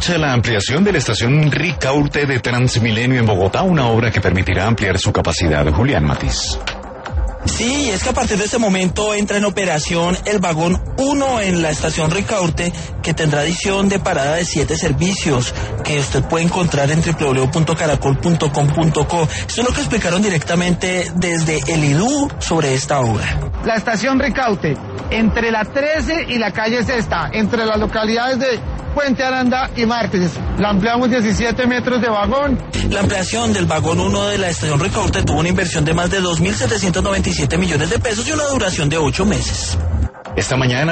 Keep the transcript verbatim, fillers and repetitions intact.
La ampliación de la estación Ricaurte de Transmilenio en Bogotá, una obra que permitirá ampliar su capacidad. Julián Matiz. Sí, es que a partir de este momento entra en operación el vagón uno en la estación Ricaurte, que tendrá adición de parada de siete servicios que usted puede encontrar en doble u doble u doble u punto caracol punto com punto co. Esto es lo que explicaron directamente desde el I D U sobre esta obra. La estación Ricaurte, entre la trece y la calle Sexta, entre las localidades de Puente Aranda y Mártires. La ampliamos diecisiete metros de vagón. La ampliación del vagón uno de la estación Ricaurte tuvo una inversión de más de dos mil setecientos noventa y siete millones de pesos y una duración de ocho meses. Esta mañana